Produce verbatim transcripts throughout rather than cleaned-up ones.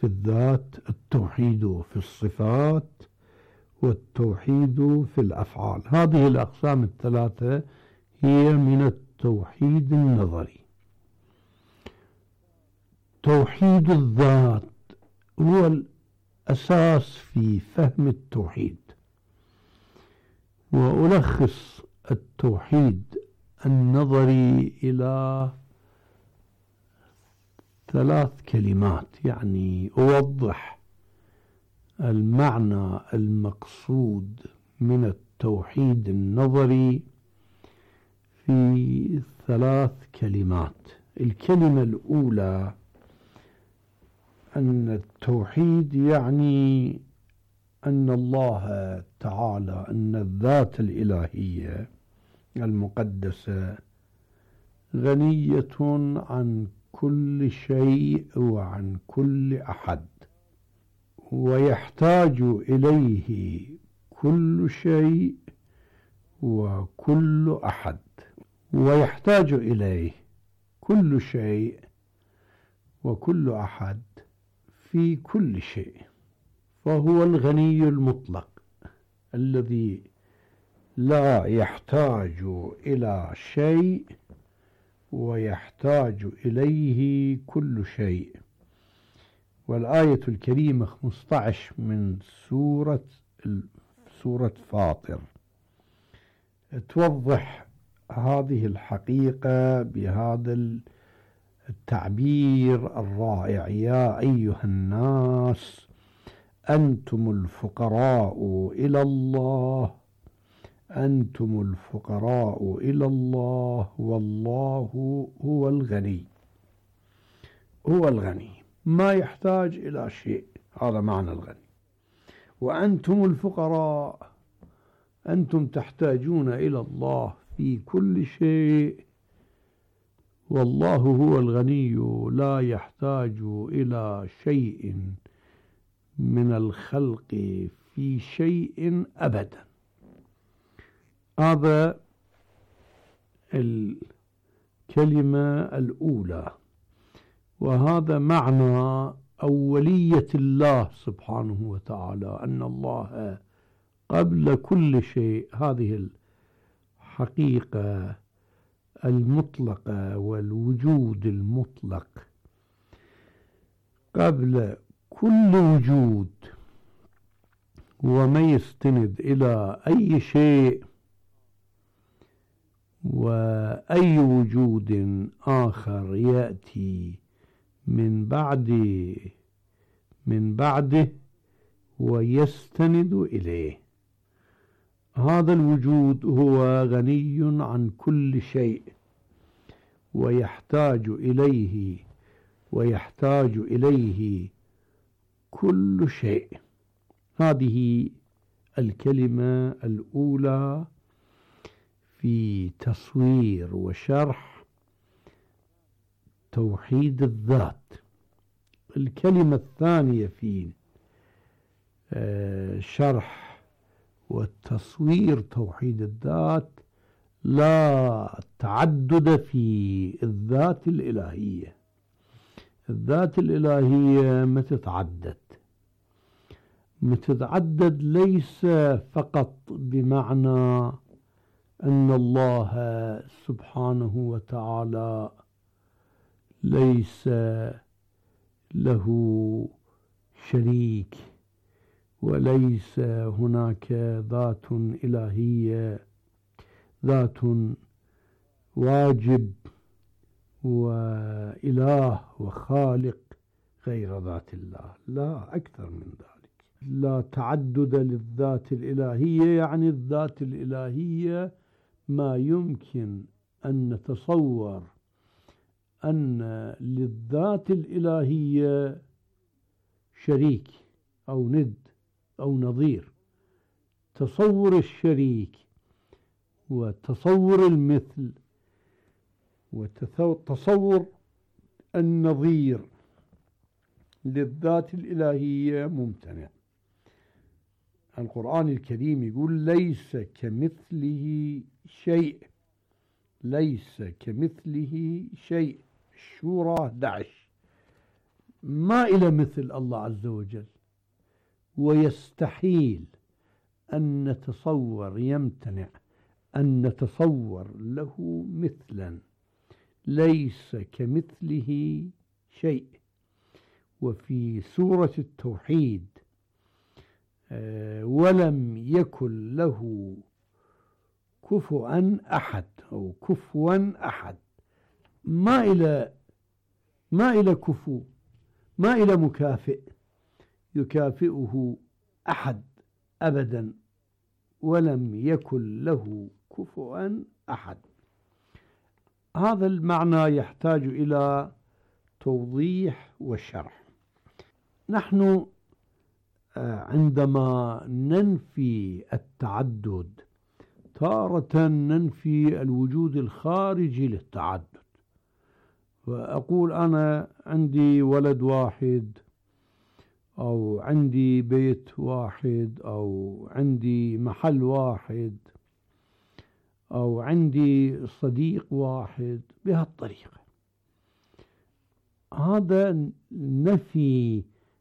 في الذات، التوحيد في الصفات، والتوحيد في الأفعال. هذه الأقسام الثلاثة هي من التوحيد النظري. توحيد الذات هو الأساس في فهم التوحيد، وألخص التوحيد النظري إلى ثلاث كلمات، يعني أوضح المعنى المقصود من التوحيد النظري في ثلاث كلمات. الكلمة الأولى أن التوحيد يعني أن الله تعالى، أن الذات الإلهية المقدسة غنية عن كل شيء وعن كل أحد، ويحتاج إليه كل شيء وكل أحد، ويحتاج إليه كل شيء وكل أحد في كل شيء. فهو الغني المطلق الذي لا يحتاج إلى شيء ويحتاج إليه كل شيء. والآية الكريمة خمسة عشر من سورة سورة فاطر توضح هذه الحقيقة بهذا التعبير الرائع: يا أيها الناس أنتم الفقراء إلى الله، أنتم الفقراء إلى الله والله هو الغني. هو الغني ما يحتاج إلى شيء، هذا معنى الغني. وأنتم الفقراء، أنتم تحتاجون إلى الله في كل شيء، والله هو الغني لا يحتاج إلى شيء من الخلق في شيء أبدا. هذا الكلمة الأولى، وهذا معنى أولية الله سبحانه وتعالى، أن الله قبل كل شيء. هذه الحقيقة المطلقة والوجود المطلق قبل كل وجود، وما يستند إلى أي شيء وأي وجود آخر يأتي من بعد من بعده ويستند إليه. هذا الوجود هو غني عن كل شيء ويحتاج إليه ويحتاج إليه كل شيء. هذه الكلمة الأولى في تصوير وشرح توحيد الذات. الكلمة الثانية في شرح والتصوير توحيد الذات: لا تعدد في الذات الإلهية. الذات الإلهية ما تتعدد، ما تتعدد ليس فقط بمعنى أن الله سبحانه وتعالى ليس له شريك، وليس هناك ذات إلهية، ذات واجب وإله وخالق غير ذات الله. لا، أكثر من ذلك. لا تعدد للذات الإلهية، يعني الذات الإلهية ما يمكن أن نتصور أن للذات الإلهية شريك أو ند أو نظير. تصور الشريك وتصور المثل وتصور النظير للذات الإلهية ممتنع. القرآن الكريم يقول: ليس كمثله شيء، ليس كمثله شيء. الشورى أحد عشر ما إلى مثل الله عز وجل، ويستحيل أن نتصور، يمتنع أن نتصور له مثلا، ليس كمثله شيء. وفي سورة التوحيد ولم يكن له كفوا أحد أو كفوا أحد، ما إلى ما إلى كفو، ما إلى مكافئ يكافئه أحد أبدا، ولم يكن له كفوا أحد. هذا المعنى يحتاج إلى توضيح وشرح. نحن عندما ننفي التعدد تارة ننفي الوجود الخارجي للتعدد، وأقول أنا عندي ولد واحد، أو عندي بيت واحد، أو عندي محل واحد، أو عندي صديق واحد، بهالطريقة. هذا نفي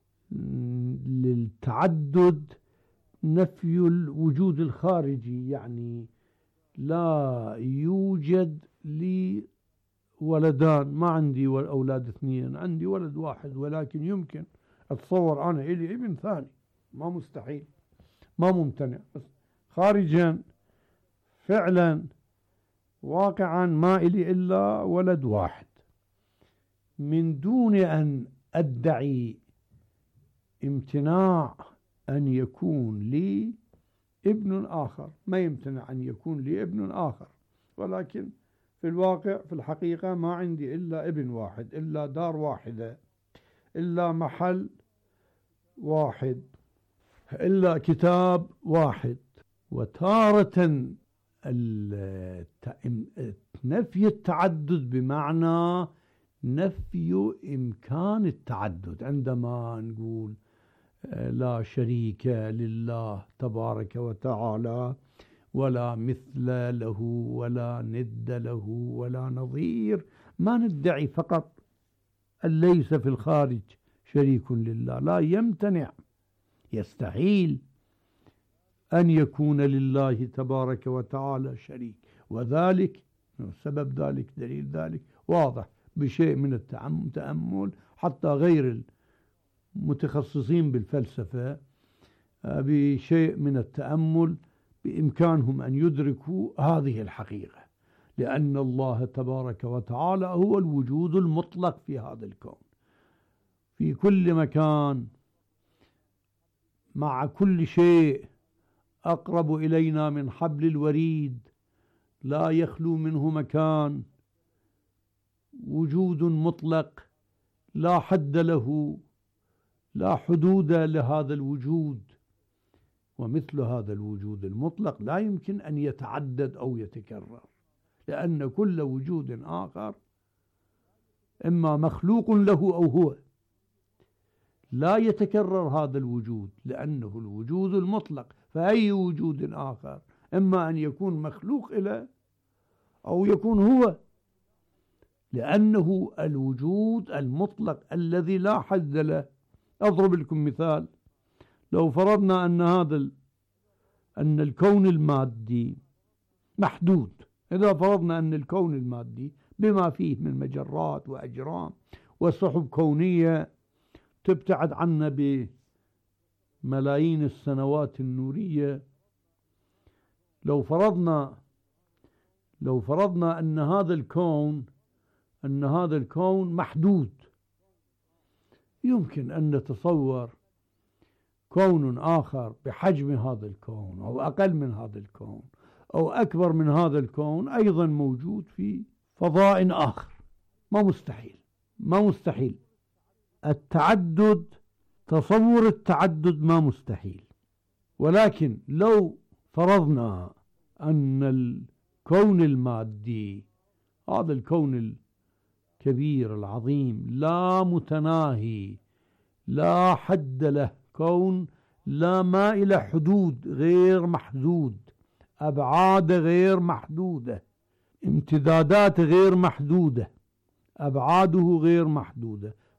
للتعدد، نفي الوجود الخارجي، يعني لا يوجد لي ولدان، ما عندي أولاد اثنين، عندي ولد واحد، ولكن يمكن أتصور أنا إلي ابن ثاني، ما مستحيل، ما ممتنع، بس خارجا فعلا واقعا ما إلي إلا ولد واحد، من دون أن أدعي امتناع أن يكون لي ابن آخر. ما يمتنع أن يكون لي ابن آخر، ولكن في الواقع في الحقيقة ما عندي إلا ابن واحد، إلا دار واحدة، إلا محل واحد، إلا كتاب واحد. وتارة نفي التعدد بمعنى نفي إمكان التعدد، عندما نقول لا شريك لله تبارك وتعالى، ولا مثل له، ولا ند له، ولا نظير، ما ندعي فقط أن ليس في الخارج شريك لله، لا، يمتنع، يستحيل أن يكون لله تبارك وتعالى شريك. وذلك سبب ذلك، دليل ذلك واضح بشيء من التأمل، حتى غير المتخصصين بالفلسفة بشيء من التأمل بإمكانهم أن يدركوا هذه الحقيقة، لأن الله تبارك وتعالى هو الوجود المطلق في هذا الكون، في كل مكان، مع كل شيء، أقرب إلينا من حبل الوريد، لا يخلو منه مكان، وجود مطلق لا حد له، لا حدود لهذا الوجود. ومثل هذا الوجود المطلق لا يمكن أن يتعدد أو يتكرر، لأن كل وجود آخر إما مخلوق له أو هو، لا يتكرر هذا الوجود، لأنه الوجود المطلق. فأي وجود آخر إما أن يكون مخلوق له أو يكون هو، لأنه الوجود المطلق الذي لا حد له. أضرب لكم مثال، لو فرضنا أن هذا ال... أن الكون المادي محدود، إذا فرضنا أن الكون المادي بما فيه من مجرات وأجرام وسحب كونية تبتعد عنا بملايين السنوات النورية، لو فرضنا لو فرضنا أن هذا الكون أن هذا الكون محدود، يمكن أن نتصور كون آخر بحجم هذا الكون، أو أقل من هذا الكون، أو أكبر من هذا الكون، أيضا موجود في فضاء آخر. ما مستحيل، ما مستحيل التعدد، تصور التعدد ما مستحيل. ولكن لو فرضنا أن الكون المادي، هذا الكون الكبير العظيم لا متناهي، لا حد له، كون لا ما إلى حدود، غير محدود، أبعاد غير محدودة، امتدادات غير محدودة، أبعاده غير محدودة.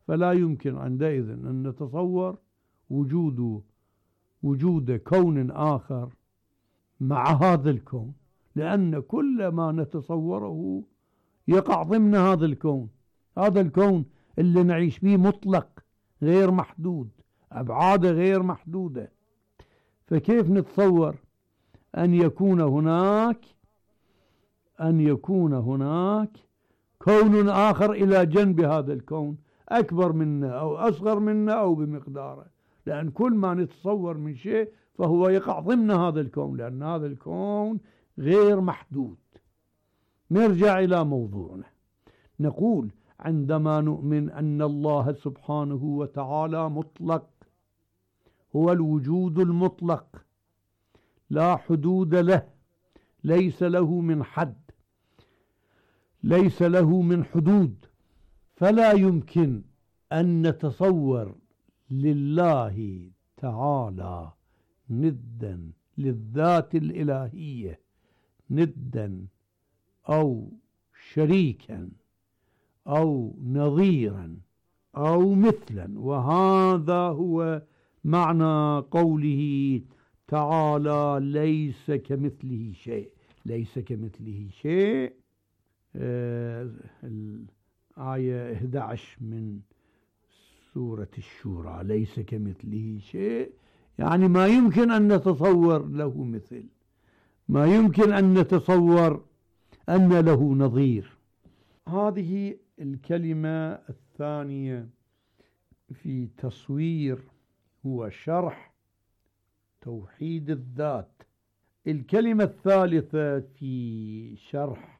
فلا يمكن عندئذ أن نتصور وجود وجود كون آخر مع هذا الكون، لأن كل ما نتصوره يقع ضمن هذا الكون. هذا الكون اللي نعيش به مطلق غير محدود، أبعاده غير محدودة، فكيف نتصور أن يكون هناك أن يكون هناك كون آخر إلى جنب هذا الكون أكبر منا أو أصغر منا أو بمقداره؟ لأن كل ما نتصور من شيء فهو يقع ضمن هذا الكون، لأن هذا الكون غير محدود. نرجع إلى موضوعنا، نقول عندما نؤمن أن الله سبحانه وتعالى مطلق، هو الوجود المطلق لا حدود له، ليس له من حد، ليس له من حدود، فلا يمكن أن نتصور لله تعالى ندا للذات الإلهية، ندا أو شريكا أو نظيرا أو مثلا. وهذا هو معنى قوله تعالى ليس كمثله شيء. ليس كمثله شيء، آه الآية أحد عشر من سورة الشورى، ليس كمثله شيء، يعني ما يمكن أن نتصور له مثل، ما يمكن أن نتصور أن له نظير. هذه الكلمة الثانية في تصوير هو شرح توحيد الذات. الكلمة الثالثة في شرح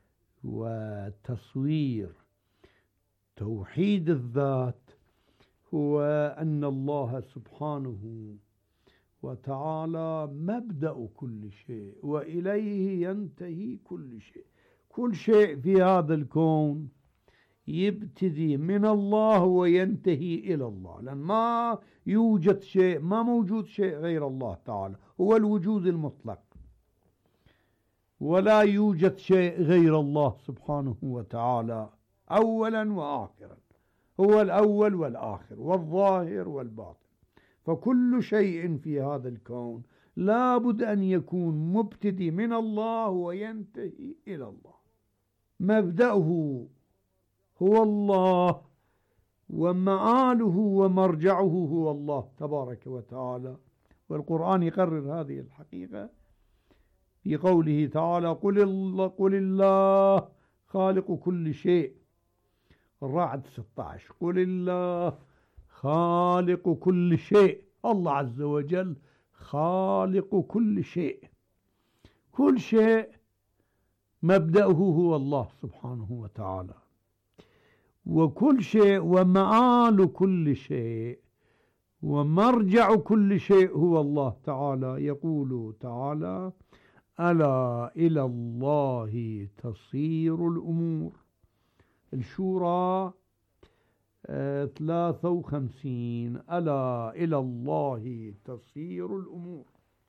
وتصوير توحيد الذات هو أن الله سبحانه وتعالى مبدأ كل شيء وإليه ينتهي كل شيء. كل شيء في هذا الكون يبتدي من الله وينتهي إلى الله، لأن ما يوجد شيء، ما موجود شيء غير الله تعالى، هو الوجود المطلق، ولا يوجد شيء غير الله سبحانه وتعالى أولا وآخرا، هو الأول والآخر والظاهر والباطن. فكل شيء في هذا الكون لابد أن يكون مبتدي من الله وينتهي إلى الله. مبدأه هو الله، ومآله ومرجعه هو الله تبارك وتعالى. والقرآن يقرر هذه الحقيقة في قوله تعالى قل الله, قل الله خالق كل شيء. الرعد ستة عشر، قل الله خالق كل شيء. الله عز وجل خالق كل شيء، كل شيء مبدأه هو الله سبحانه وتعالى، وكل شيء ومآل كل شيء ومرجع كل شيء هو الله تعالى. يقول تعالى ألا إلى الله تصير الأمور. الشورى ثلاثة وخمسين، ألا إلى الله تصير الأمور.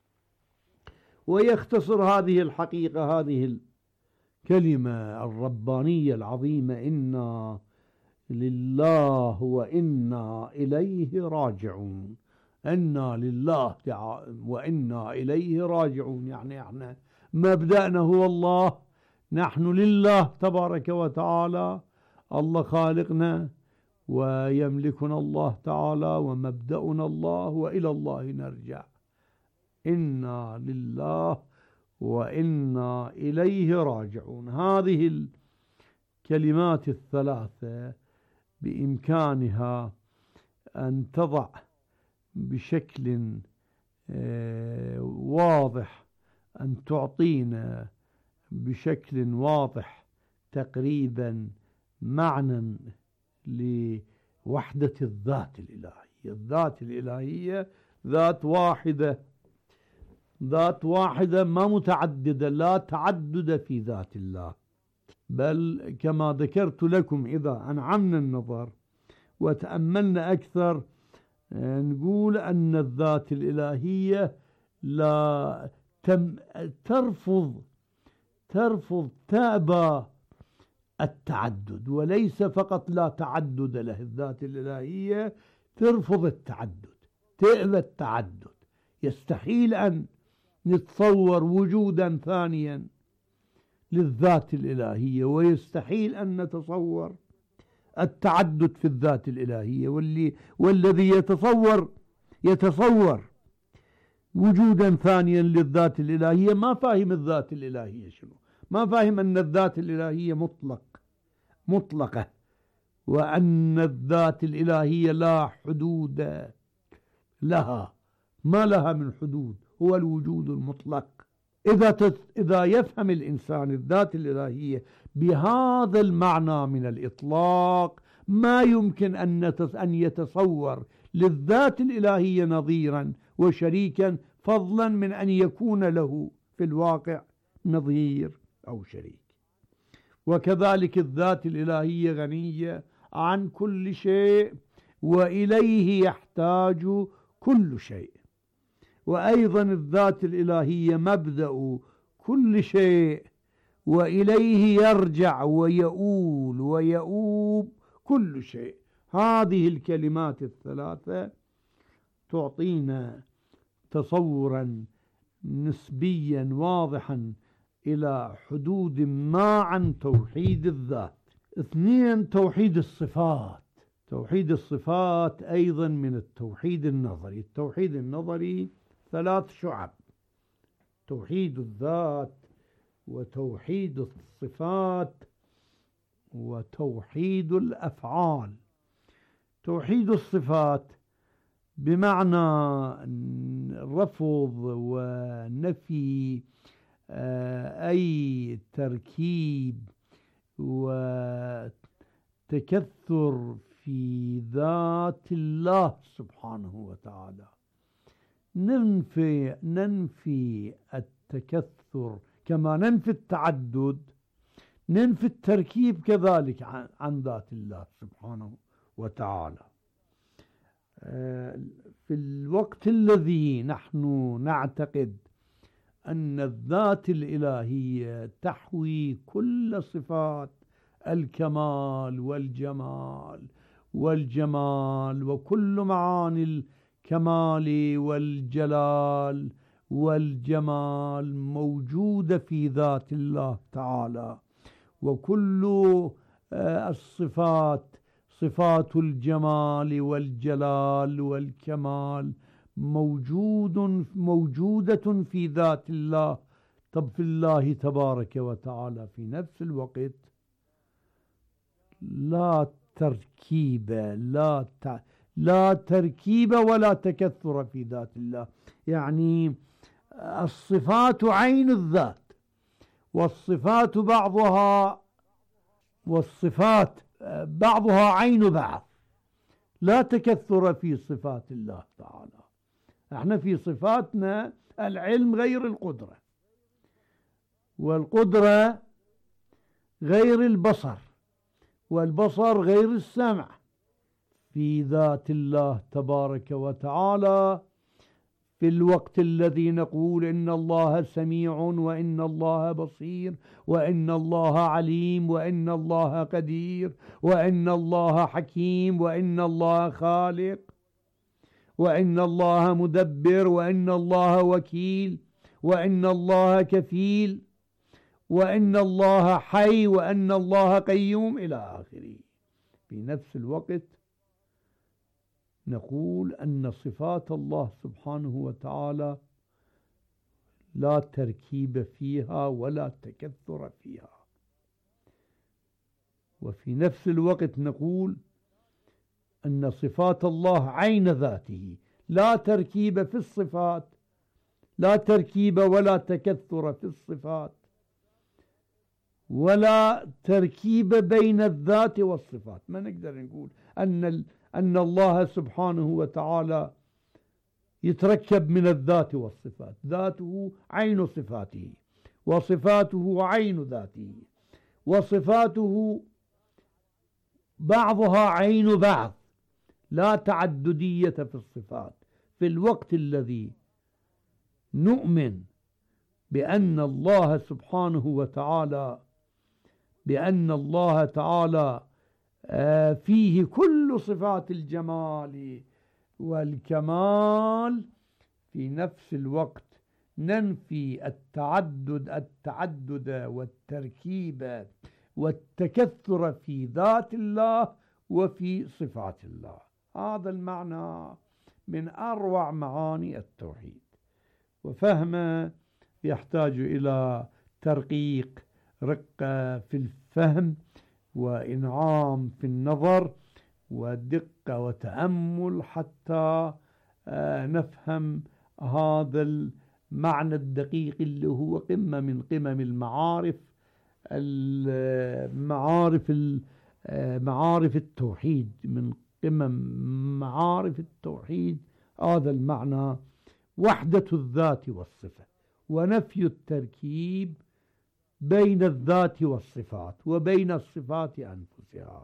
ويختصر هذه الحقيقة، هذه الكلمة الربانية العظيمة، إنا لله وإنا إليه راجعون. إنا لله وإنا إليه راجعون، يعني احنا مبدأنا هو الله، نحن لله تبارك وتعالى، الله خالقنا ويملكنا الله تعالى ومبدأنا الله وإلى الله نرجع. إنا لله وإنا إليه راجعون. هذه الكلمات الثلاثة بإمكانها أن تضع بشكل واضح، أن تعطينا بشكل واضح تقريبا معنى لوحدة الذات الإلهية. الذات الإلهية ذات واحدة، ذات واحدة ما متعددة، لا تعدد في ذات الله، بل كما ذكرت لكم إذا أنعمنا النظر وتأملنا أكثر نقول أن الذات الإلهية لا تم ترفض ترفض تأبى التعدد، وليس فقط لا تعدد له. الذات الإلهية ترفض التعدد، تأبى التعدد. يستحيل أن نتصور وجودا ثانيا للذات الإلهية، ويستحيل أن نتصور التعدد في الذات الإلهية. واللي والذي يتصور يتصور وجودا ثانيا للذات الإلهية ما فاهم الذات الإلهية شنو، ما فاهم أن الذات الإلهية مطلق مطلقة، وأن الذات الإلهية لا حدود لها، ما لها من حدود، هو الوجود المطلق. إذا تت... إذا يفهم الإنسان الذات الإلهية بهذا المعنى من الإطلاق، ما يمكن أن, نتص... أن يتصور للذات الإلهية نظيرا وشريكا، فضلا من أن يكون له في الواقع نظير أو شريك. وكذلك الذات الإلهية غنية عن كل شيء، وإليه يحتاج كل شيء. وأيضا الذات الإلهية مبدأ كل شيء، وإليه يرجع ويؤول ويؤوب كل شيء. هذه الكلمات الثلاثة تعطينا تصورا نسبيا واضحا إلى حدود ما عن توحيد الذات. اثنين، توحيد الصفات. توحيد الصفات أيضا من التوحيد النظري. التوحيد النظري ثلاث شعب: توحيد الذات، وتوحيد الصفات، وتوحيد الأفعال. توحيد الصفات بمعنى رفض ونفي أي تركيب وتكثر في ذات الله سبحانه وتعالى. ننفي ننفي التكثر كما ننفي التعدد، ننفي التركيب كذلك عن ذات الله سبحانه وتعالى. في الوقت الذي نحن نعتقد أن الذات الإلهية تحوي كل صفات الكمال والجمال والجمال وكل معاني الكمال والجلال والجمال موجودة في ذات الله تعالى، وكل الصفات صفات الجمال والجلال والكمال موجود موجودة في ذات الله. طب في الله تبارك وتعالى في نفس الوقت لا تركيب لا ت... لا تركيب ولا تكثر في ذات الله. يعني الصفات عين الذات، والصفات بعضها والصفات بعضها عين بعض، لا تكثر في صفات الله تعالى. احنا في صفاتنا العلم غير القدرة، والقدرة غير البصر، والبصر غير السمع. في ذات الله تبارك وتعالى في الوقت الذي نقول إن الله سميع وإن الله بصير وإن الله عليم وإن الله قدير وإن الله حكيم وإن الله خالق وإن الله مدبر وإن الله وكيل وإن الله كفيل وإن الله حي وإن الله قيوم إلى آخره. في نفس الوقت نقول أن صفات الله سبحانه وتعالى لا تركيب فيها ولا تكثر فيها. وفي نفس الوقت نقول أن صفات الله عين ذاته، لا تركيب في الصفات، لا تركيب ولا تكثر في الصفات، ولا تركيب بين الذات والصفات. ما نقدر نقول أن أن الله سبحانه وتعالى يتركب من الذات والصفات. ذاته عين صفاته، وصفاته عين ذاته، وصفاته بعضها عين بعض، لا تعددية في الصفات. في الوقت الذي نؤمن بأن الله سبحانه وتعالى بأن الله تعالى فيه كل صفات الجمال والكمال، في نفس الوقت ننفي التعدد التعدد والتركيب والتكثر في ذات الله وفي صفات الله. هذا المعنى من أروع معاني التوحيد، وفهمه يحتاج إلى ترقيق، رقة في الفهم وإنعام في النظر ودقة وتأمل حتى نفهم هذا المعنى الدقيق اللي هو قمة من قمم المعارف، المعارف معارف التوحيد، من قمم معارف التوحيد هذا المعنى، وحدة الذات والصفة ونفي التركيب بين الذات والصفات وبين الصفات أنفسها.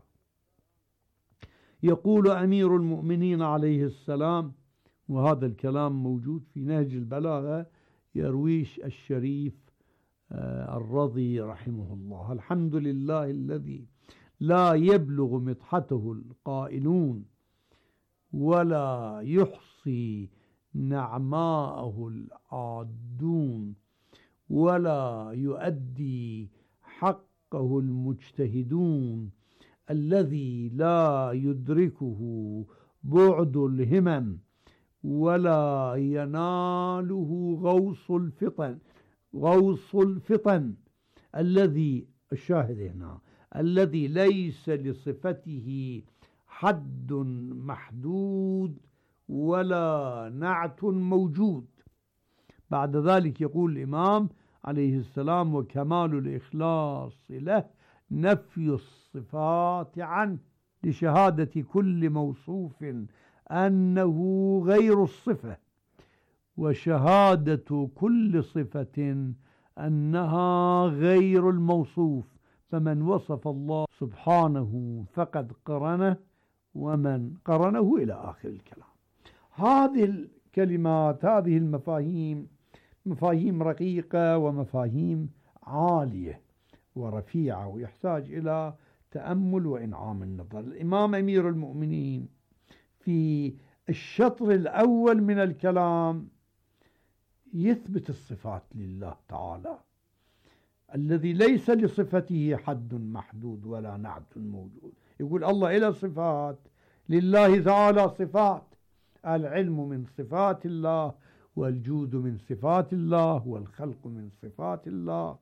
يقول أمير المؤمنين عليه السلام، وهذا الكلام موجود في نهج البلاغة يرويش الشريف الرضي رحمه الله: الحمد لله الذي لا يبلغ مدحته القائلون ولا يحصي نعماءه العادون ولا يؤدي حقه المجتهدون، الذي لا يدركه بعد الهمم ولا يناله غوص الفطن غوص الفطن الذي الشاهد هنا الذي ليس لصفته حد محدود ولا نعت موجود. بعد ذلك يقول الإمام عليه السلام: وكمال الإخلاص له نفي الصفات عنه، لشهادة كل موصوف أنه غير الصفة، وشهادة كل صفة أنها غير الموصوف، فمن وصف الله سبحانه فقد قرنه ومن قرنه، إلى آخر الكلام. هذه الكلمات، هذه المفاهيم مفاهيم رقيقة ومفاهيم عالية ورفيعة، ويحتاج إلى تأمل وإنعام النظر. الإمام أمير المؤمنين في الشطر الأول من الكلام يثبت الصفات لله تعالى الذي ليس لصفته حد محدود ولا نعت موجود. يقول الله إلى صفات، لله تعالى صفات، العلم من صفات الله، والجود من صفات الله، والخلق من صفات الله،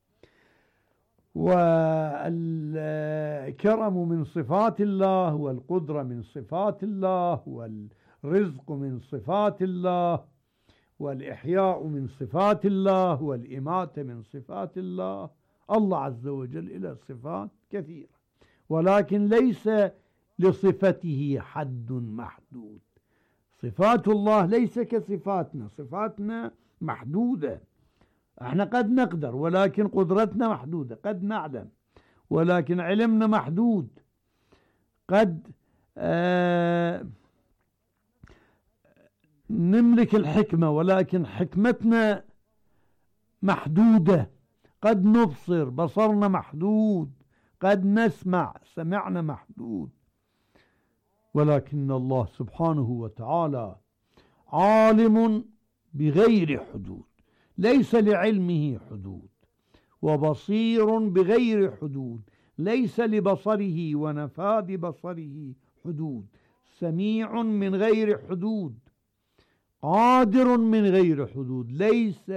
والكرم من صفات الله، والقدرة من صفات الله، والرزق من صفات الله، والإحياء من صفات الله، والإماتة من صفات الله. الله عز وجل إلى صفات كثيرة، ولكن ليس لصفته حد محدود. صفات الله ليس كصفاتنا، صفاتنا محدودة، احنا قد نقدر ولكن قدرتنا محدودة، قد نعلم ولكن علمنا محدود، قد آه نملك الحكمة ولكن حكمتنا محدودة، قد نبصر بصرنا محدود، قد نسمع سمعنا محدود، ولكن الله سبحانه وتعالى عالم بغير حدود، ليس لعلمه حدود، وبصير بغير حدود، ليس لبصره ونفاذ بصره حدود، سميع من غير حدود، قادر من غير حدود، ليس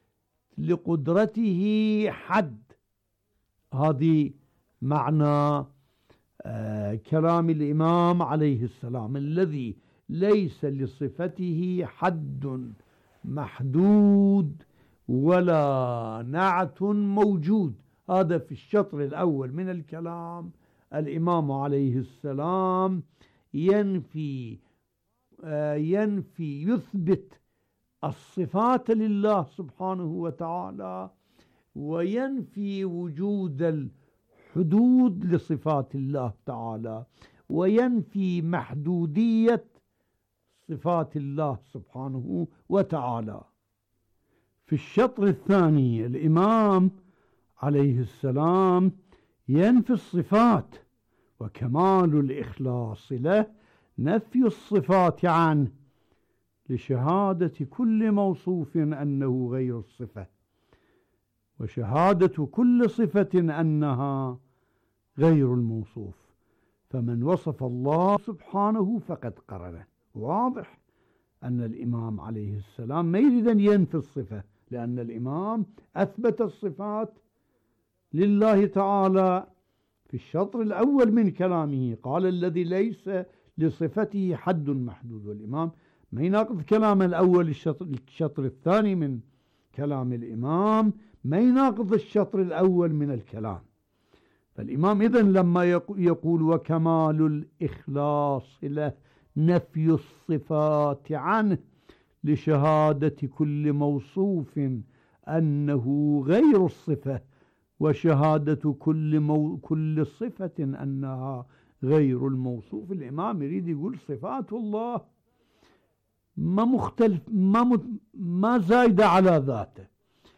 لقدرته حد. هذه معنى آه كلام الإمام عليه السلام: الذي ليس لصفته حد محدود ولا نعت موجود. هذا في الشطر الأول من الكلام. الإمام عليه السلام ينفي آه ينفي يثبت الصفات لله سبحانه وتعالى، وينفي وجود الحدود لصفات الله تعالى، وينفي محدودية صفات الله سبحانه وتعالى. في الشطر الثاني الإمام عليه السلام ينفي الصفات، وكمال الإخلاص له نفي الصفات عنه لشهادة كل موصوف أنه غير الصفة، وشهادة كل صفة أنها غير الموصوف. فمن وصف الله سبحانه فقد قرنه. واضح أن الإمام عليه السلام ما يريد أن ينفي الصفة، لأن الإمام أثبت الصفات لله تعالى في الشطر الأول من كلامه، قال الذي ليس لصفته حد محدود. والإمام ما يناقض كلام الأول. الشطر, الشطر الثاني من كلام الإمام ما يناقض الشطر الأول من الكلام. فالإمام إذن لما يقول وكمال الإخلاص له نفي الصفات عنه لشهادة كل موصوف أنه غير الصفة، وشهادة كل, مو كل صفة أنها غير الموصوف. الإمام يريد يقول صفات الله ما مختلف، ما, ما زايدة على ذاته،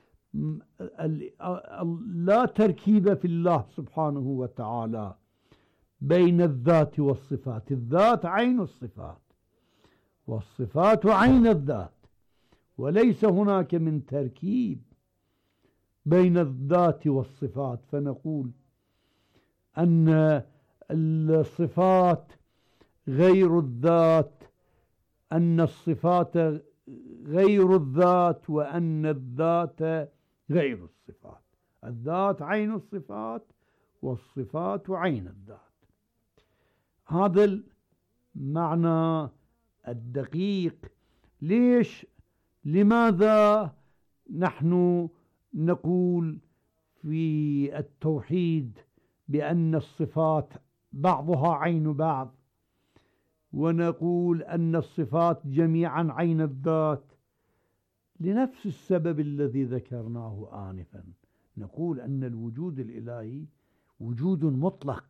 لا تركيب في الله سبحانه وتعالى بين الذات والصفات. الذات عين الصفات، والصفات عين الذات، وليس هناك من تركيب بين الذات والصفات. فنقول أن الصفات غير الذات، أن الصفات غير الذات، وأن الذات غير الصفات. الذات عين الصفات، والصفات عين الذات. هذا المعنى الدقيق. ليش لماذا نحن نقول في التوحيد بأن الصفات بعضها عين بعض، ونقول أن الصفات جميعا عين الذات؟ لنفس السبب الذي ذكرناه آنفا. نقول أن الوجود الإلهي وجود مطلق،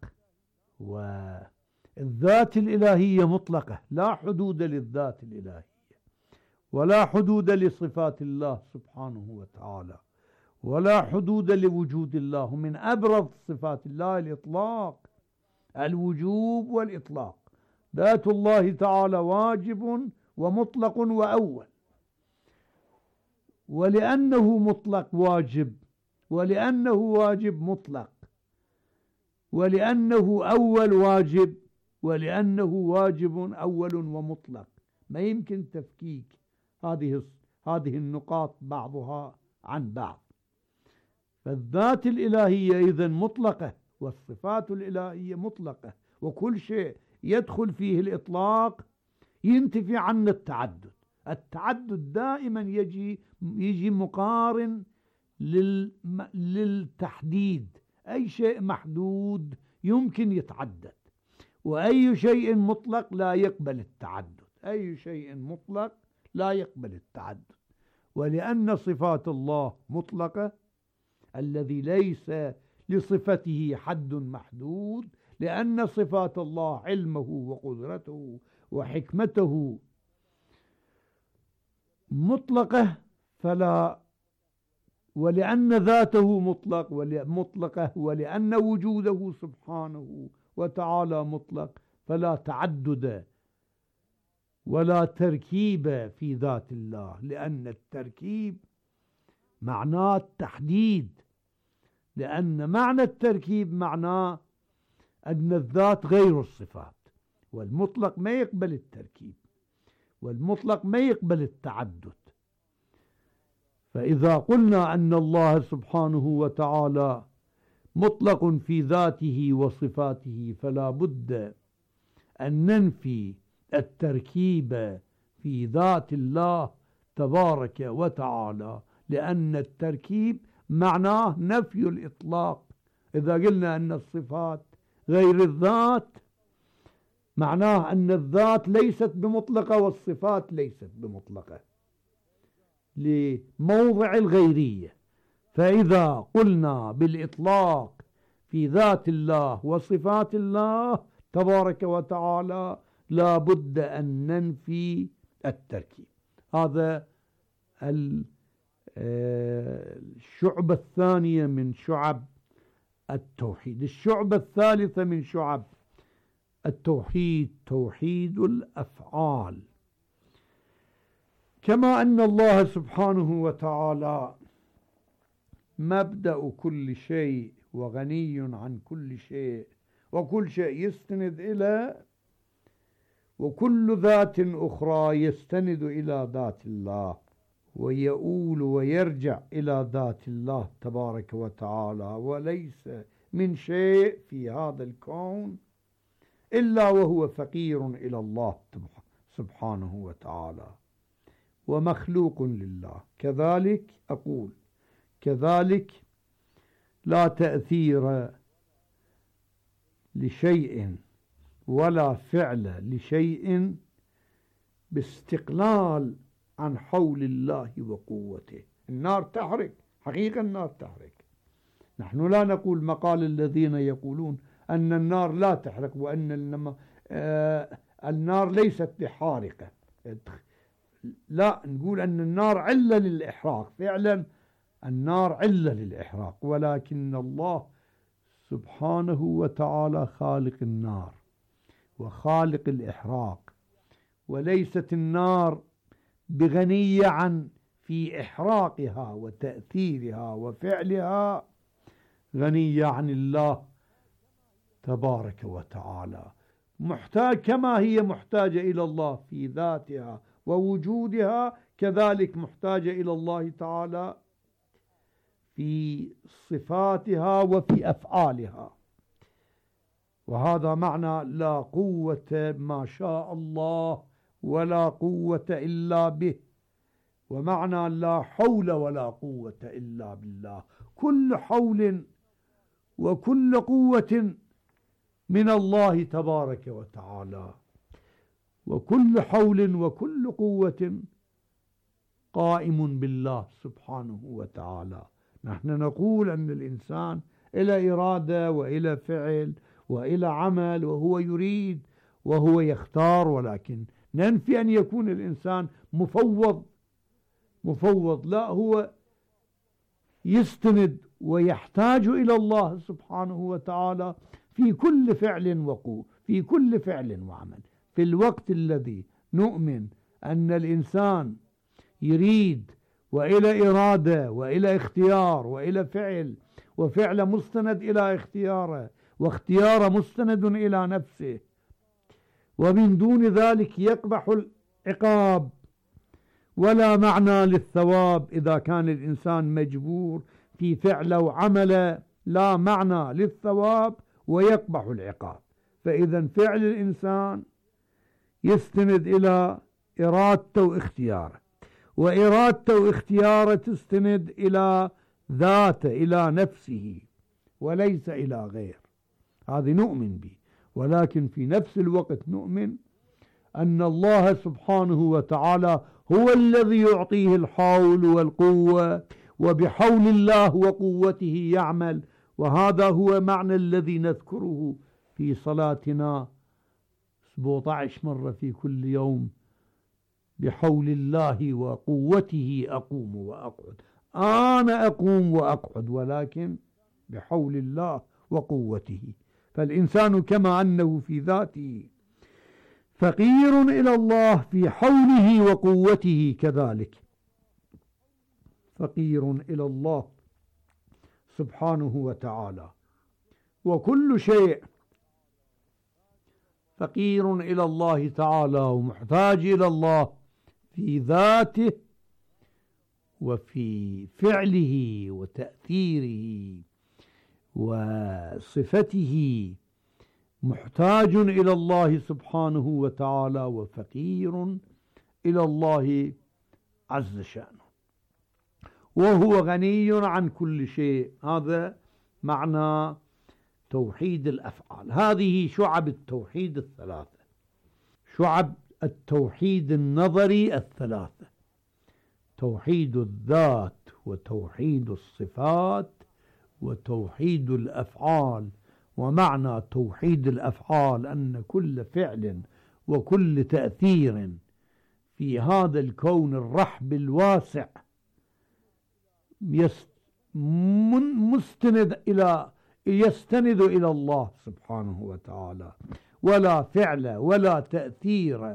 والذات الإلهية مطلقة، لا حدود للذات الإلهية ولا حدود لصفات الله سبحانه وتعالى، ولا حدود لوجود الله. من أبرز صفات الله الإطلاق، الوجوب والإطلاق. ذات الله تعالى واجب ومطلق وأول، ولأنه مطلق واجب، ولأنه واجب مطلق، ولأنه أول واجب، ولأنه واجب أول ومطلق. ما يمكن تفكيك هذه هذه النقاط بعضها عن بعض. فالذات الإلهية إذن مطلقة، والصفات الإلهية مطلقة، وكل شيء يدخل فيه الإطلاق ينتفي عنه التعدد. التعدد دائما يجي يجي مقارن للتحديد. أي شيء محدود يمكن يتعدد، وأي شيء مطلق لا يقبل التعدد. أي شيء مطلق لا يقبل التعدد. ولأن صفات الله مطلقة، الذي ليس لصفته حد محدود، لأن صفات الله علمه وقدرته وحكمته مطلقة، فلا ولأن ذاته مطلق مطلقة، ولأن وجوده سبحانه وتعالى مطلق، فلا تعدد ولا تركيب في ذات الله، لأن التركيب معناه التحديد. لأن معنى التركيب معناه أن الذات غير الصفات، والمطلق ما يقبل التركيب، والمطلق ما يقبل التعدد. فإذا قلنا أن الله سبحانه وتعالى مطلق في ذاته وصفاته، فلا بد أن ننفي التركيب في ذات الله تبارك وتعالى، لأن التركيب معناه نفي الإطلاق. إذا قلنا أن الصفات غير الذات، معناه أن الذات ليست بمطلقة والصفات ليست بمطلقة لموضع الغيرية. فإذا قلنا بالإطلاق في ذات الله وصفات الله تبارك وتعالى، لا بد أن ننفي التركيب. هذا الشعبة الثانية من شعب التوحيد. الشعبة الثالثة من شعب التوحيد توحيد الأفعال. كما أن الله سبحانه وتعالى مبدأ كل شيء وغني عن كل شيء، وكل شيء يستند إلى، وكل ذات أخرى يستند إلى ذات الله ويؤول ويرجع إلى ذات الله تبارك وتعالى، وليس من شيء في هذا الكون إلا وهو فقير إلى الله سبحانه وتعالى ومخلوق لله. كذلك أقول كذلك لا تأثير لشيء ولا فعل لشيء باستقلال عن حول الله وقوته. النار تحرق، حقيقة النار تحرق. نحن لا نقول مقال الذين يقولون أن النار لا تحرق وأن النما آه النار ليست بحارقة. لا، نقول أن النار علة للإحراق. فعلا النار علة للإحراق، ولكن الله سبحانه وتعالى خالق النار وخالق الإحراق، وليست النار بغنية عن في إحراقها وتأثيرها وفعلها، غنية عن الله تبارك وتعالى. محتاج كما هي محتاجة إلى الله في ذاتها ووجودها، كذلك محتاجة إلى الله تعالى في صفاتها وفي أفعالها. وهذا معنى لا قوة ما شاء الله ولا قوة إلا به، ومعنى لا حول ولا قوة إلا بالله. كل حول وكل قوة من الله تبارك وتعالى، وكل حول وكل قوة قائم بالله سبحانه وتعالى. نحن نقول أن الإنسان إلى إرادة وإلى فعل وإلى عمل، وهو يريد وهو يختار، ولكن ننفي أن يكون الإنسان مفوض مفوض لا، هو يستند ويحتاج إلى الله سبحانه وتعالى في كل فعل وقوة، في كل فعل وعمل. في الوقت الذي نؤمن أن الإنسان يريد وإلى إرادة وإلى اختيار وإلى فعل، وفعل مستند إلى اختياره، واختيار مستند إلى نفسه، ومن دون ذلك يقبح العقاب ولا معنى للثواب. إذا كان الإنسان مجبور في فعله وعمله لا معنى للثواب ويقبح العقاب. فإذا فعل الإنسان يستند إلى إرادته واختياره، وإرادته واختياره تستند إلى ذاته، إلى نفسه، وليس إلى غير. هذه نؤمن به، ولكن في نفس الوقت نؤمن أن الله سبحانه وتعالى هو الذي يعطيه الحول والقوة، وبحول الله وقوته يعمل. وهذا هو معنى الذي نذكره في صلاتنا سبعة عشر مرة في كل يوم: بحول الله وقوته أقوم وأقعد. أنا أقوم وأقعد، ولكن بحول الله وقوته. فالإنسان كما أنه في ذاته فقير إلى الله، في حوله وقوته كذلك فقير إلى الله سبحانه وتعالى. وكل شيء فقير إلى الله تعالى ومحتاج إلى الله في ذاته وفي فعله وتأثيره وصفته، محتاج إلى الله سبحانه وتعالى وفقير إلى الله عز شأنه، وهو غني عن كل شيء. هذا معنى توحيد الأفعال. هذه شعب التوحيد الثلاثة، شعب التوحيد النظري الثلاثة: توحيد الذات، وتوحيد الصفات، وتوحيد الأفعال. ومعنى توحيد الأفعال أن كل فعل وكل تأثير في هذا الكون الرحب الواسع مستند إلى يستند إلى الله سبحانه وتعالى، ولا فعل ولا تأثير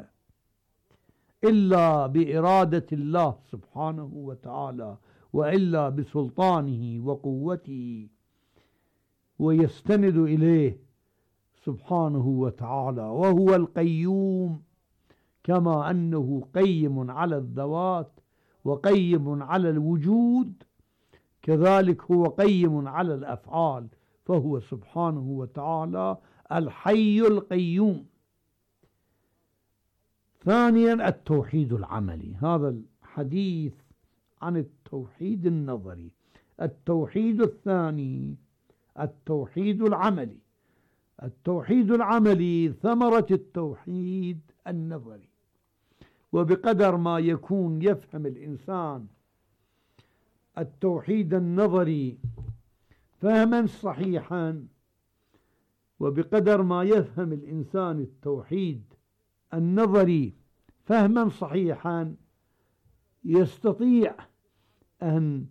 إلا بإرادة الله سبحانه وتعالى، وإلا بسلطانه وقوته، ويستند إليه سبحانه وتعالى. وهو القيوم، كما أنه قيم على الذوات وقيم على الوجود، كذلك هو قيم على الأفعال، فهو سبحانه وتعالى الحي القيوم. ثانيا التوحيد العملي، هذا الحديث عن التوحيد النظري. التوحيد الثاني التوحيد العملي. التوحيد العملي ثمرة التوحيد النظري، وبقدر ما يكون يفهم الإنسان التوحيد النظري فهما صحيحا، وبقدر ما يفهم الإنسان التوحيد النظري فهما صحيحا يستطيع أن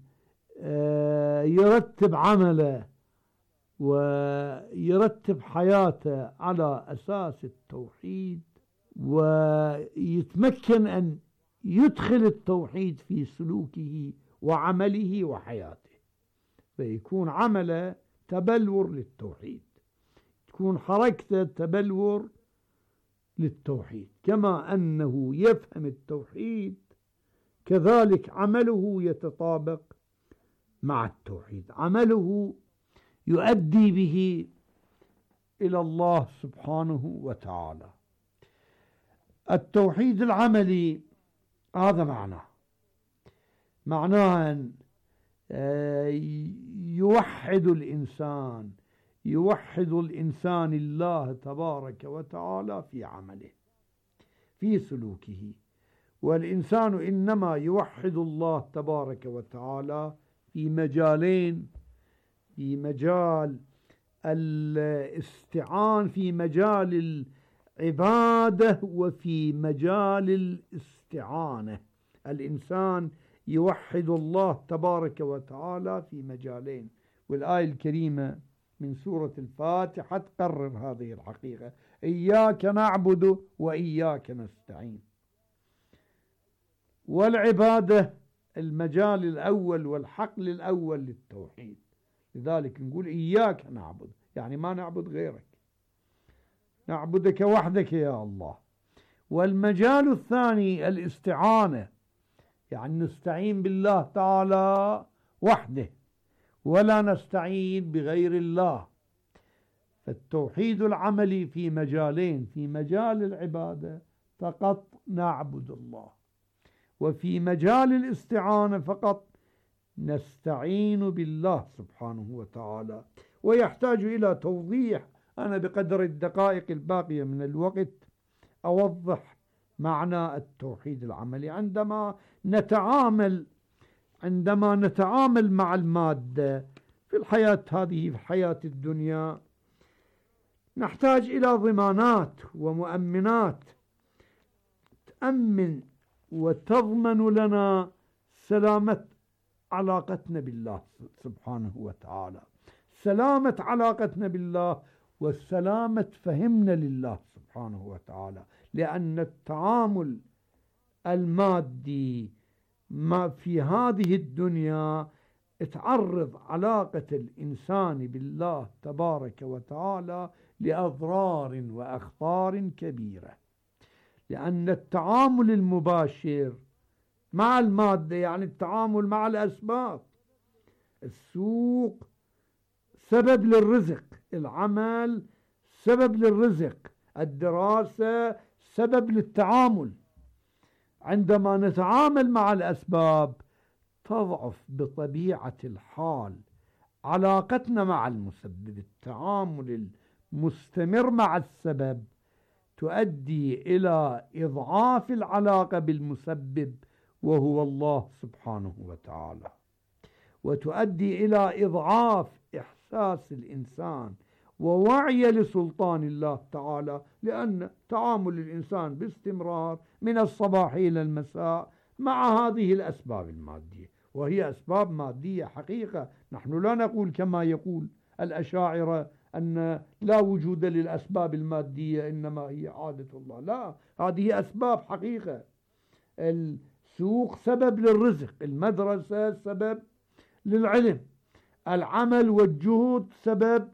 يرتب عمله ويرتب حياته على أساس التوحيد، ويتمكن أن يدخل التوحيد في سلوكه وعمله وحياته، فيكون عمله تبلور للتوحيد، تكون حركته تبلور للتوحيد. كما أنه يفهم التوحيد كذلك عمله يتطابق مع التوحيد، عمله يؤدي به إلى الله سبحانه وتعالى. التوحيد العملي هذا معناه معناه أن يوحد الإنسان يوحد الإنسان الله تبارك وتعالى في عمله في سلوكه. والإنسان إنما يوحد الله تبارك وتعالى في مجالين، في مجال الاستعان في مجال العبادة وفي مجال الاستعانة. الإنسان يوحد الله تبارك وتعالى في مجالين، والآية الكريمة من سورة الفاتحة تقرر هذه الحقيقة: إياك نعبد وإياك نستعين. والعبادة المجال الأول والحقل الأول للتوحيد، لذلك نقول إياك نعبد، يعني ما نعبد غيرك، نعبدك وحدك يا الله. والمجال الثاني الاستعانة، يعني نستعين بالله تعالى وحده ولا نستعين بغير الله. فالتوحيد العملي في مجالين: في مجال العبادة فقط نعبد الله، وفي مجال الاستعانة فقط نستعين بالله سبحانه وتعالى. ويحتاج إلى توضيح، أنا بقدر الدقائق الباقية من الوقت أوضح معنى التوحيد العملي. عندما نتعامل عندما نتعامل مع المادة في الحياة هذه في حياة الدنيا، نحتاج إلى ضمانات ومؤمنات تأمن وتضمن لنا سلامة علاقتنا بالله سبحانه وتعالى، سلامة علاقتنا بالله وسلامة فهمنا لله سبحانه وتعالى. لأن التعامل المادي ما في هذه الدنيا تعرض علاقة الإنسان بالله تبارك وتعالى لأضرار وأخطار كبيرة، لأن التعامل المباشر مع المادة يعني التعامل مع الأسباب. السوق سبب للرزق، العمل سبب للرزق، الدراسة سبب للتعامل. عندما نتعامل مع الأسباب تضعف بطبيعة الحال علاقتنا مع المسبب. التعامل المستمر مع السبب تؤدي إلى إضعاف العلاقة بالمسبب وهو الله سبحانه وتعالى، وتؤدي إلى إضعاف إحساس الإنسان ووعي لسلطان الله تعالى، لأن تعامل الإنسان باستمرار من الصباح إلى المساء مع هذه الأسباب المادية، وهي أسباب مادية حقيقة. نحن لا نقول كما يقول الأشاعرة أن لا وجود للأسباب المادية إنما هي عادة الله. لا، هذه أسباب حقيقة. السوق سبب للرزق، المدرسة سبب للعلم، العمل والجهد سبب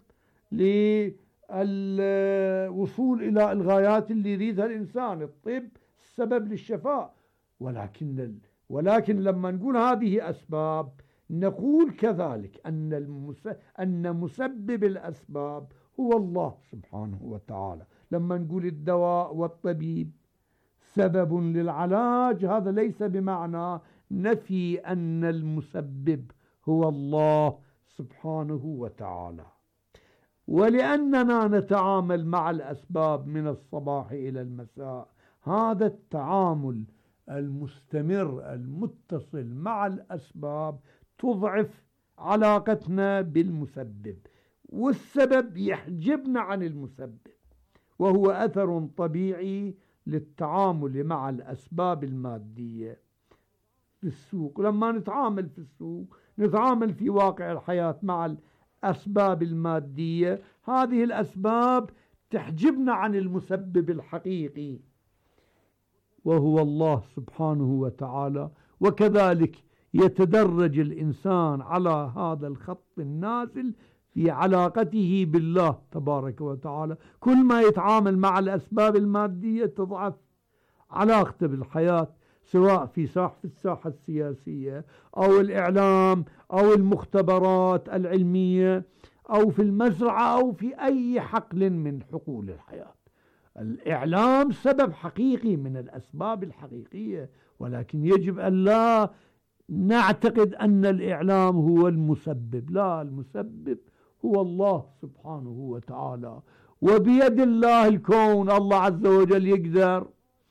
للوصول إلى الغايات اللي يريدها الإنسان، الطب سبب للشفاء. ولكن ولكن لما نقول هذه أسباب، نقول كذلك أن المس... أن مسبب الأسباب هو الله سبحانه وتعالى. لما نقول الدواء والطبيب سبب للعلاج، هذا ليس بمعنى نفي أن المسبب هو الله سبحانه وتعالى. ولأننا نتعامل مع الأسباب من الصباح إلى المساء، هذا التعامل المستمر المتصل مع الأسباب تضعف علاقتنا بالمسبب، والسبب يحجبنا عن المسبب، وهو أثر طبيعي للتعامل مع الأسباب المادية في السوق. لما نتعامل في السوق نتعامل في واقع الحياة مع الأسباب المادية، هذه الأسباب تحجبنا عن المسبب الحقيقي وهو الله سبحانه وتعالى. وكذلك يتدرج الإنسان على هذا الخط النازل في علاقته بالله تبارك وتعالى. كل ما يتعامل مع الأسباب المادية تضعف علاقته بالحياة، سواء في ساحة الساحة السياسية أو الإعلام أو المختبرات العلمية أو في المزرعة أو في أي حقل من حقول الحياة. الإعلام سبب حقيقي من الأسباب الحقيقية، ولكن يجب أن لا نعتقد أن الإعلام هو المسبب. لا، المسبب هو الله سبحانه وتعالى، وبيد الله الكون. الله عز وجل يقدر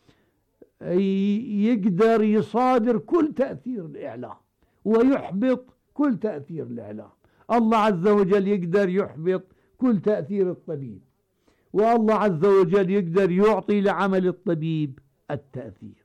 يقدر يصادر كل تأثير الإعلام ويحبط كل تأثير الإعلام. الله عز وجل يقدر يحبط كل تأثير الطبيب، والله عز وجل يقدر يعطي لعمل الطبيب التأثير.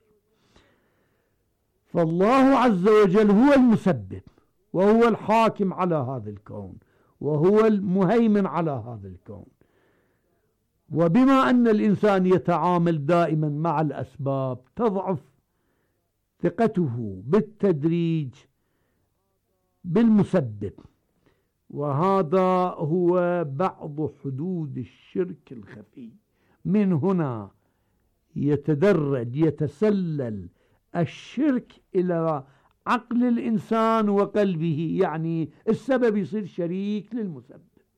فالله عز وجل هو المسبب، وهو الحاكم على هذا الكون، وهو المهيمن على هذا الكون. وبما أن الإنسان يتعامل دائما مع الأسباب، تضعف ثقته بالتدريج بالمسبب، وهذا هو بعض حدود الشرك الخفي. من هنا يتدرج يتسلل الشرك إلى عقل الإنسان وقلبه، يعني السبب يصير شريك للمسبب،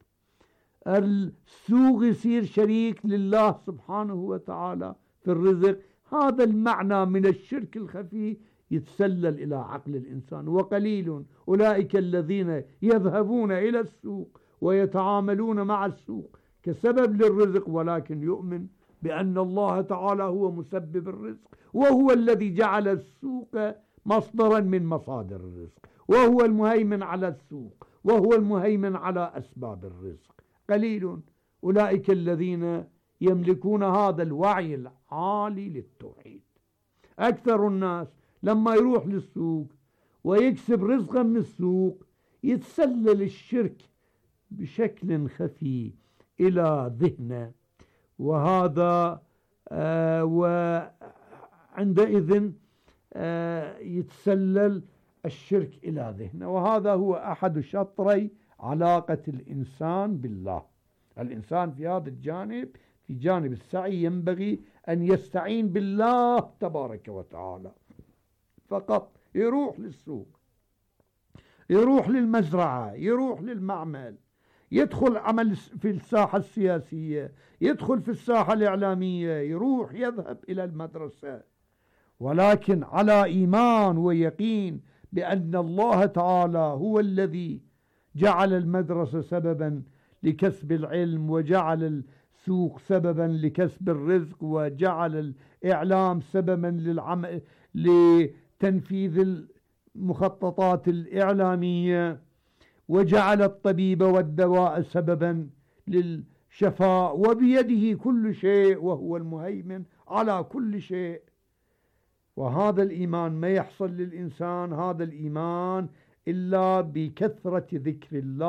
السوق يصير شريك لله سبحانه وتعالى في الرزق. هذا المعنى من الشرك الخفي يتسلل إلى عقل الإنسان. وقليل أولئك الذين يذهبون إلى السوق ويتعاملون مع السوق كسبب للرزق، ولكن يؤمن بأن الله تعالى هو مسبب الرزق، وهو الذي جعل السوق مصدرا من مصادر الرزق، وهو المهيمن على السوق، وهو المهيمن على أسباب الرزق. قليل أولئك الذين يملكون هذا الوعي العالي للتوحيد. أكثر الناس لما يروح للسوق ويكسب رزقا من السوق يتسلل الشرك بشكل خفي إلى ذهنه، وهذا آه وعندئذ آه يتسلل الشرك إلى ذهنه. وهذا هو أحد شطري علاقة الإنسان بالله. الإنسان في هذا الجانب، في جانب السعي، ينبغي أن يستعين بالله تبارك وتعالى فقط. يروح للسوق، يروح للمزرعة، يروح للمعمل، يدخل عمل في الساحة السياسية، يدخل في الساحة الإعلامية، يروح يذهب إلى المدرسة، ولكن على إيمان ويقين بأن الله تعالى هو الذي جعل المدرسة سببا لكسب العلم، وجعل السوق سببا لكسب الرزق، وجعل الإعلام سببا للعمل لتنفيذ المخططات الإعلامية، وجعل الطبيب والدواء سببا للشفاء، وبيده كل شيء، وهو المهيمن على كل شيء. وهذا الإيمان ما يحصل للإنسان هذا الإيمان إلا بكثرة ذكر الله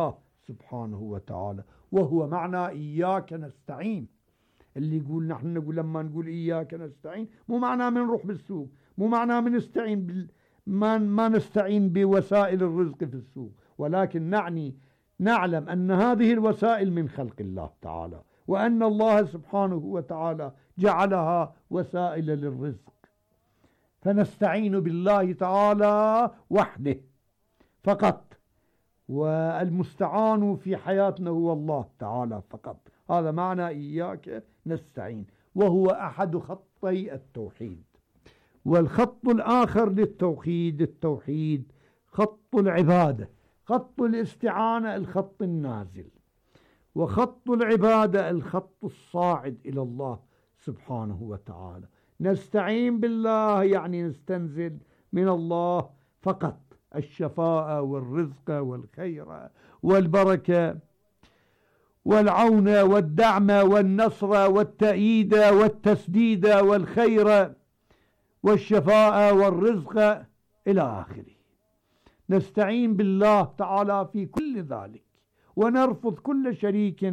سبحانه وتعالى. وهو معنى إياك نستعين. اللي يقول نحن نقول لما نقول إياك نستعين مو معناه من نروح بالسوق، مو معناه من نستعين بال... ما... ما نستعين بوسائل الرزق في السوق، ولكن نعني نعلم أن هذه الوسائل من خلق الله تعالى، وأن الله سبحانه وتعالى جعلها وسائل للرزق، فنستعين بالله تعالى وحده فقط، والمستعان في حياتنا هو الله تعالى فقط. هذا معنى إياك نستعين، وهو أحد خطي التوحيد. والخط الآخر للتوحيد التوحيد خط العبادة. خط الاستعانة الخط النازل، وخط العبادة الخط الصاعد إلى الله سبحانه وتعالى. نستعين بالله يعني نستنزل من الله فقط الشفاء والرزق والخير والبركة والعون والدعم والنصر والتأييد والتسديد والخير والشفاء والرزق إلى آخره. نستعين بالله تعالى في كل ذلك، ونرفض كل شريك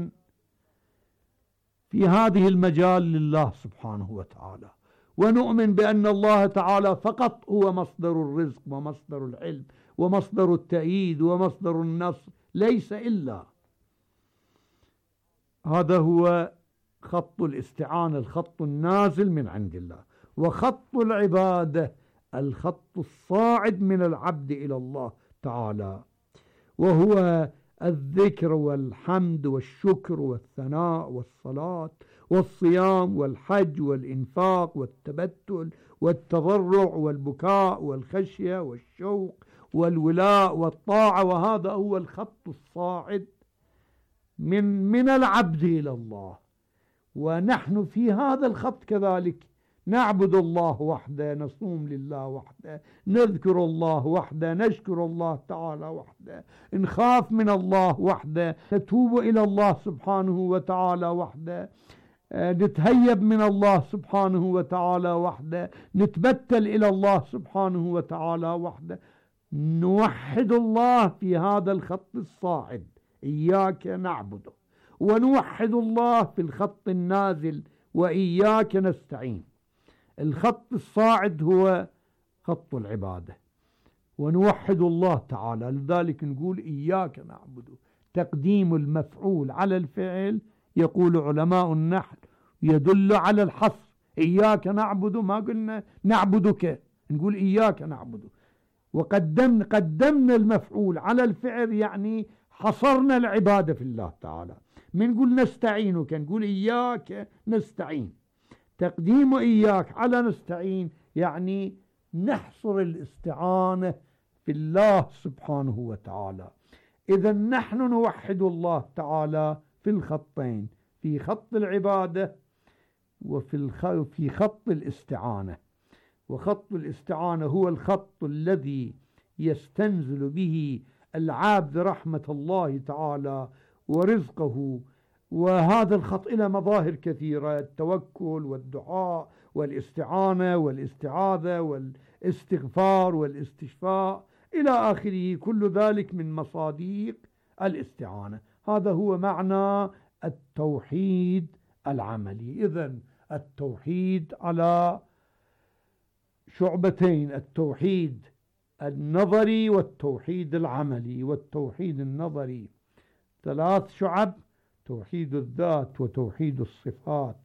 في هذه المجال لله سبحانه وتعالى، ونؤمن بأن الله تعالى فقط هو مصدر الرزق ومصدر العلم ومصدر التأييد ومصدر النصر، ليس إلا. هذا هو خط الاستعانة الخط النازل من عند الله. وخط العبادة الخط الصاعد من العبد إلى الله تعالى، وهو الذكر والحمد والشكر والثناء والصلاة والصيام والحج والإنفاق والتبتل والتضرع والبكاء والخشية والشوق والولاء والطاعة. وهذا هو الخط الصاعد من من العبد إلى الله. ونحن في هذا الخط كذلك نعبد الله وحده، نصوم لله وحده، نذكر الله وحده، نشكر الله تعالى وحده، نخاف من الله وحده، نتوب إلى الله سبحانه وتعالى وحده، نتهيب من الله سبحانه وتعالى وحده، نتبتل إلى الله سبحانه وتعالى وحده. نوحد الله في هذا الخط الصاعد إياك نعبد، ونوحد الله في الخط النازل وإياك نستعين. الخط الصاعد هو خط العبادة، ونوحد الله تعالى، لذلك نقول إياك نعبد. تقديم المفعول على الفعل يقول علماء النحو يدل على الحصر. إياك نعبد، ما قلنا نعبدك، نقول إياك نعبد. وقدمنا قدمنا المفعول على الفعل يعني حصرنا العبادة في الله تعالى. من نقول نستعينك نقول إياك نستعين. تقديم إياك على نستعين يعني نحصر الاستعانة في الله سبحانه وتعالى. إذا نحن نوحد الله تعالى في الخطين، في خط العبادة وفي الخ... في خط الاستعانة. وخط الاستعانة هو الخط الذي يستنزل به العبد رحمة الله تعالى ورزقه. وهذا الخط إلى مظاهر كثيرة: التوكل والدعاء والاستعانة والاستعاذة والاستغفار والاستشفاء إلى آخره، كل ذلك من مصاديق الاستعانة. هذا هو معنى التوحيد العملي. إذن التوحيد على شعبتين: التوحيد النظري والتوحيد العملي. والتوحيد النظري ثلاث شعب: توحيد الذات وتوحيد الصفات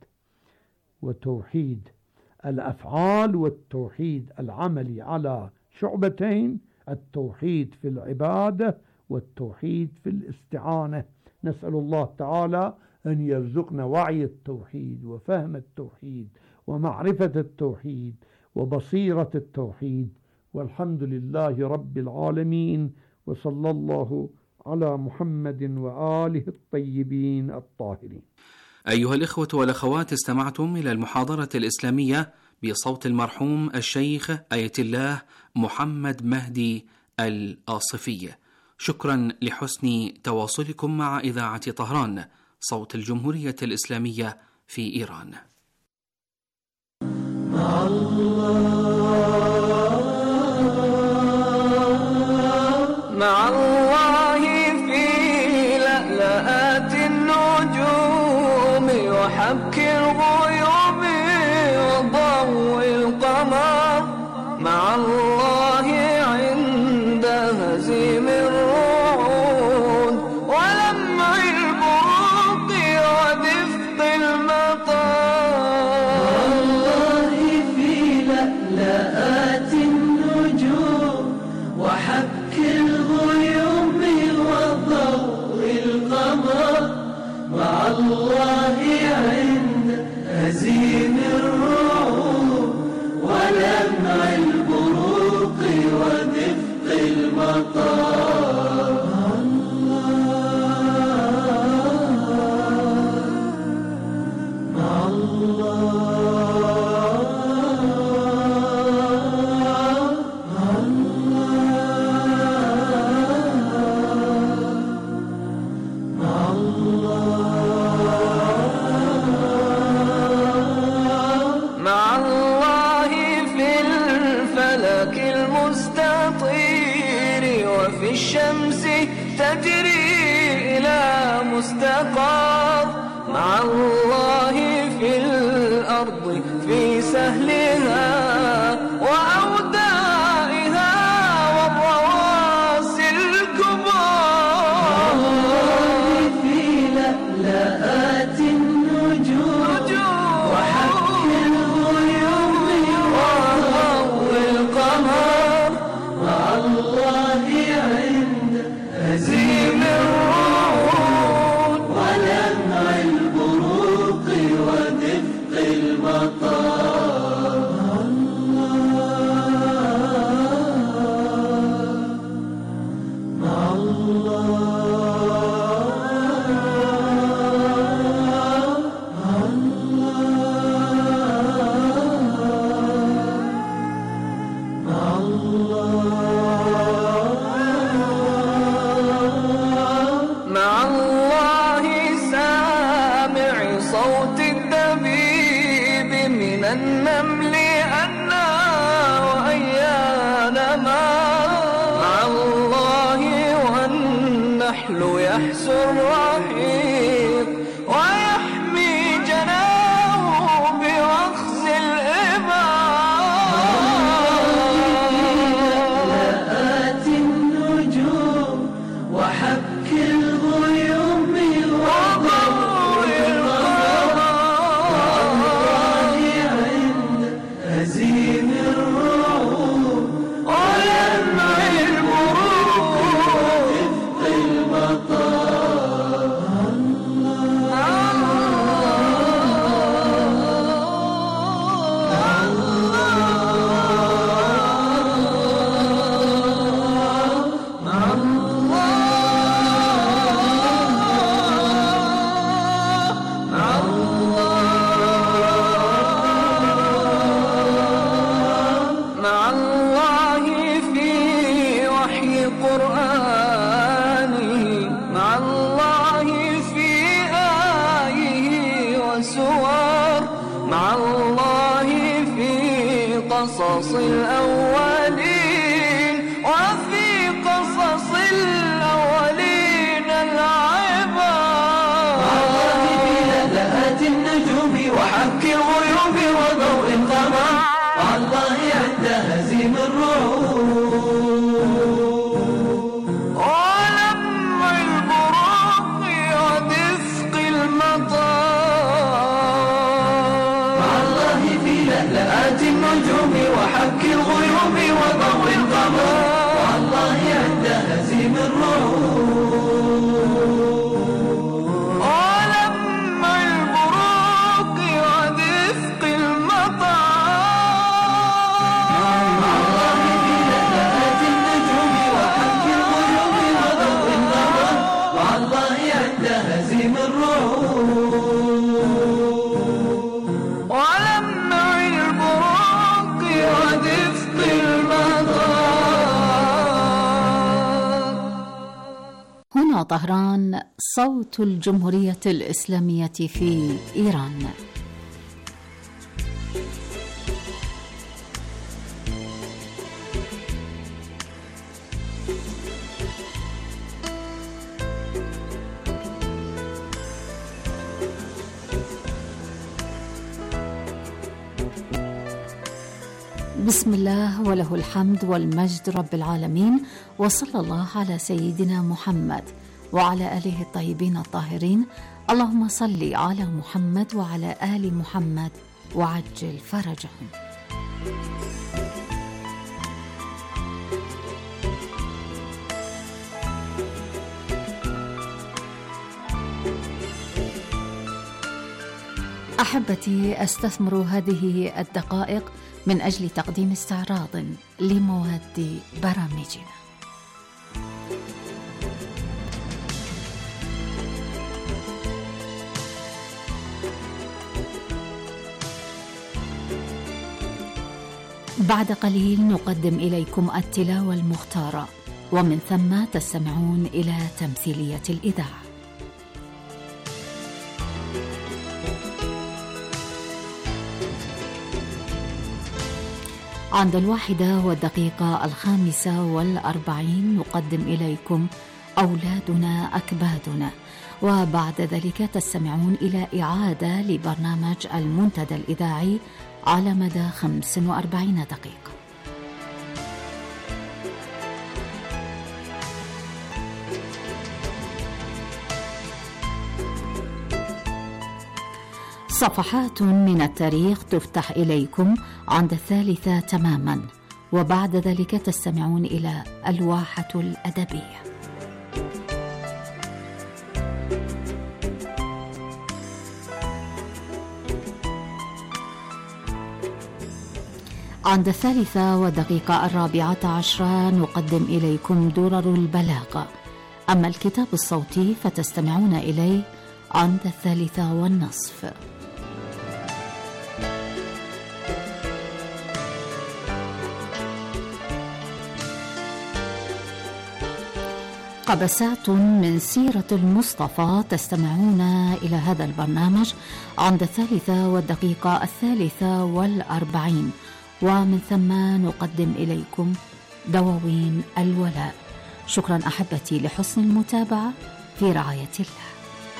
وتوحيد الأفعال. والتوحيد العملي على شعبتين: التوحيد في العبادة والتوحيد في الاستعانة. نسأل الله تعالى أن يرزقنا وعي التوحيد وفهم التوحيد ومعرفة التوحيد وبصيرة التوحيد. والحمد لله رب العالمين، وصلى الله على محمد وآله الطيبين الطاهرين. أيها الإخوة والأخوات، استمعتم إلى المحاضرة الإسلامية بصوت المرحوم الشيخ آية الله محمد مهدي الآصفي. شكرا لحسن تواصلكم مع إذاعة طهران، صوت الجمهورية الإسلامية في إيران. مع الله مع الله في الله عند هزيم الرعود ولمع البروق ودفق المطار. والله في لألآت النجوم وحك الغيوم وضوء القمر مع الله عند هزيم الرعود ولمع البروق ودفق المطار. مع الله مع الله مع الله مع الله في الفلك المستطير وفي الشمس تجري إلى مستقر. مع الله في الأرض في سهلها وأودائها والرواسي الكبار. والله في لألآت النجوم وحك الغيوم وضوء القمر مع الله عند هزيم الرعود ولمع البروق ودفق المطار. مع الله مع الله مع الله مع الله سامع صوت الدبيب من النمل أنا وأيان ما. مع الله والنحل يحسو الرحيق ويحمي جناه بوخز الإباء. لألآت النجوم وحك الغيوم وضوء القمر والله عند هزيم الرعود ولمع البروق ودفق المطار. مع الله في وحي قرآنه مع الله في آيه وسور. مع الله في قصص الأولين وفي قصص الأولين العبر. والله في لألآت النجوم وحك الغيوم وضوء القمر مع الله عند هزيم الرعود ولمع البروق ودفق المطار. مع الله في لألآت النجوم وحك الغيوم وضوء القمر مع الله عند هزيم الرعود ولمع البروق ودفق المطار. مع الله في لألآت النجوم وحك الغيوم وضوء القمر مع الله عند هزيم الرعود ولمع البروق ودفق المطار. هنا طهران، صوت الجمهورية الإسلامية في إيران. بسم الله وله الحمد والمجد رب العالمين، وصلى الله على سيدنا محمد وعلى آله الطيبين الطاهرين. اللهم صل على محمد وعلى آل محمد وعجل فرجهم. أحبتي، أستثمر هذه الدقائق من أجل تقديم استعراض لمواد برامجنا. بعد قليل نقدم إليكم التلاوة المختارة، ومن ثم تستمعون إلى تمثيلية الإذاعة. عند الواحدة والدقيقة الخامسة والأربعين نقدم إليكم أولادنا أكبادنا، وبعد ذلك تستمعون إلى إعادة لبرنامج المنتدى الإذاعي على مدى خمس وأربعين دقيقة. صفحات من التاريخ تفتح إليكم عند الثالثة تماما، وبعد ذلك تستمعون إلى الواحة الأدبية. عند الثالثة والدقيقة الرابعة عشرة نقدم إليكم درر البلاغة، أما الكتاب الصوتي فتستمعون إليه عند الثالثة والنصف. قبسات من سيرة المصطفى تستمعون إلى هذا البرنامج عند الثالثة والدقيقة الثالثة والأربعين، ومن ثم نقدم إليكم دواوين الولاء. شكرا أحبتي لحسن المتابعة، في رعاية الله.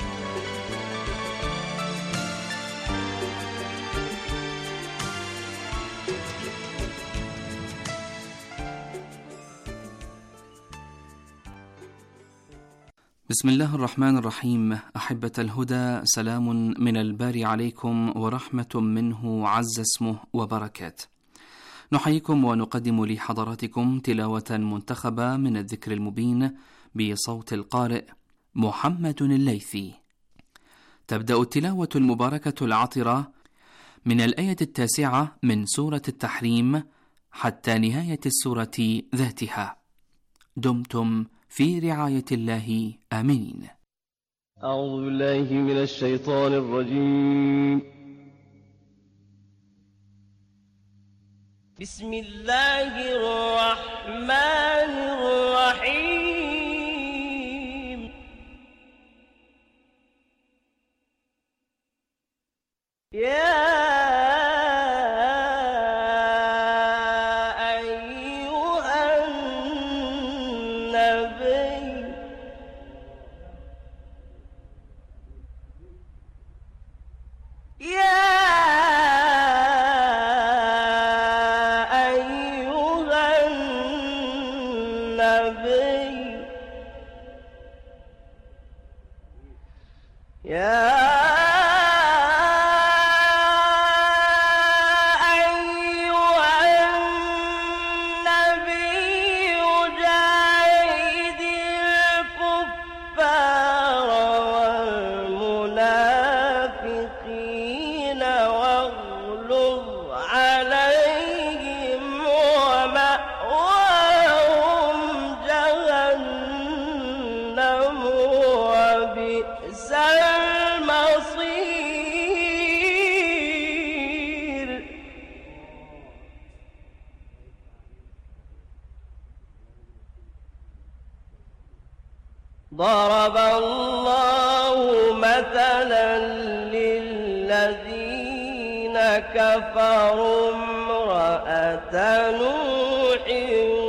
بسم الله الرحمن الرحيم. أحبة الهدى، سلام من الباري عليكم ورحمة منه عز اسمه وبركات. نحييكم ونقدم لحضراتكم تلاوة منتخبة من الذكر المبين بصوت القارئ محمد الليثي. تبدأ التلاوة المباركة العطرة من الآية التاسعة من سورة التحريم حتى نهاية السورة ذاتها. دمتم في رعاية الله آمين. أعوذ بالله من الشيطان الرجيم. بسم الله الرحمن الرحيم. يا ضرب الله مثلا للذين كفروا امرأة نوح